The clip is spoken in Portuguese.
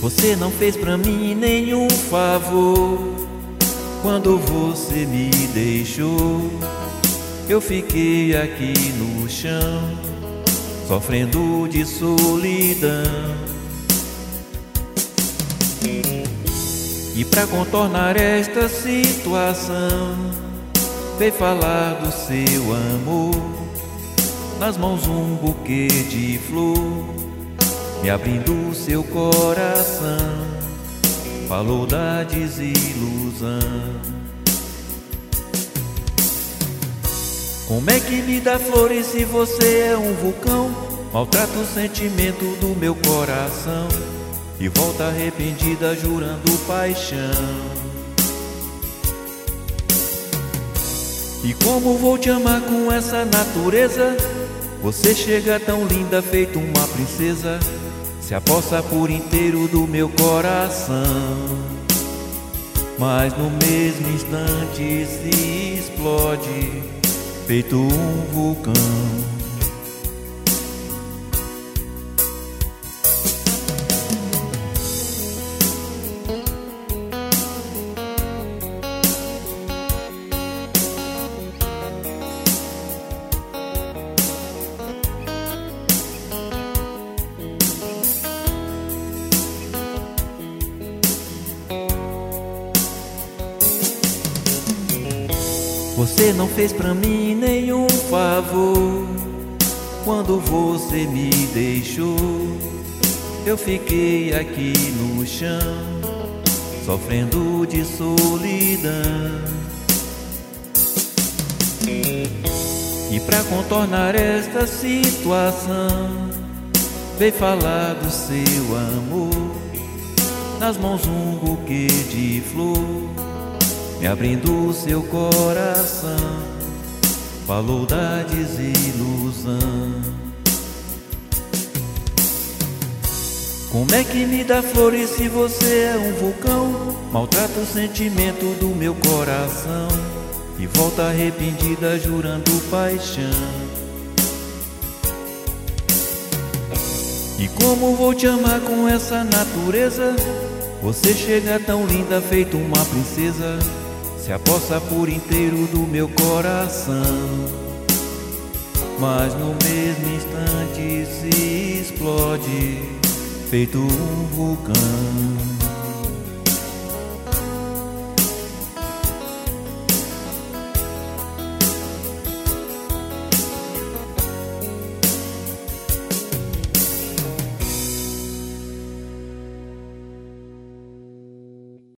Você não fez pra mim nenhum favor. Quando você me deixou, eu fiquei aqui no chão, sofrendo de solidão. E pra contornar esta situação, veio falar do seu amor, nas mãos um buquê de flor, me abrindo o seu coração. Falou da desilusão. Como é que me dá flores se você é um vulcão? Maltrata o sentimento do meu coração e volta arrependida jurando paixão. E como vou te amar com essa natureza? Você chega tão linda, feito uma princesa, se aposta por inteiro do meu coração. Mas no mesmo instante se explode, feito um vulcão. Você não fez pra mim nenhum favor. Quando você me deixou, eu fiquei aqui no chão, sofrendo de solidão. E pra contornar esta situação, veio falar do seu amor, nas mãos um buquê de flor, me abrindo o seu coração. Falou da desilusão. Como é que me dá flores se você é um vulcão? Maltrata o sentimento do meu coração e volta arrependida jurando paixão. E como vou te amar com essa natureza? Você chega tão linda, feito uma princesa, se aposta por inteiro do meu coração. Mas no mesmo instante se explode, feito um vulcão.